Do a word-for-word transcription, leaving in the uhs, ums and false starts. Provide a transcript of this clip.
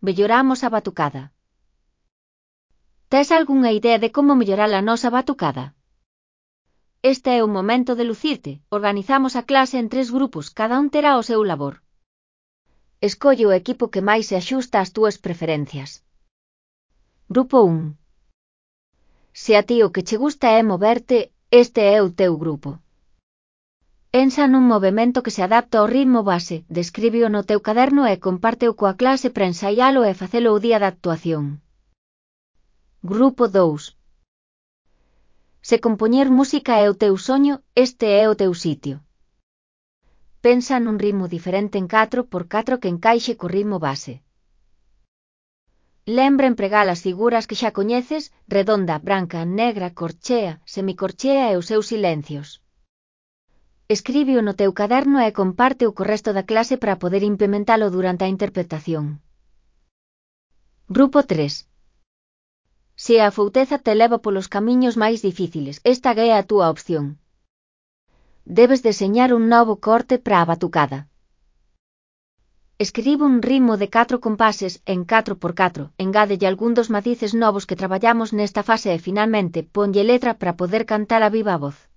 melloramos a batucada. Tes algunha idea de como mellorar a nosa batucada? Este é o momento de lucirte. Organizamos a clase en tres grupos, cada un terá o seu labor. Escolle o equipo que máis se axusta ás túas preferencias. Grupo un. Se a ti o que che gusta é moverte, este é o teu grupo. Pensa nun movemento que se adapta ao ritmo base, descríbeo no teu caderno e compárteo coa clase para ensaialo e facelo o día da actuación. Grupo dous. Se compoñer música é o teu soño, este é o teu sitio. Pensa nun ritmo diferente en catro por catro que encaixe co ritmo base. Lembra empregar as figuras que xa coñeces, redonda, branca, negra, corchea, semicorchea e os seus silencios. Escríbeo no teu caderno e compárteo co resto da clase para poder implementalo durante a interpretación. Grupo tres. Se a afouteza te leva polos camiños máis difíciles, esta é a túa opción. Debes deseñar un novo corte para a batucada. Escribe un ritmo de catro compases en catro por catro, engádelle algún dos matices novos que traballamos nesta fase e finalmente ponlle letra para poder cantar a viva voz.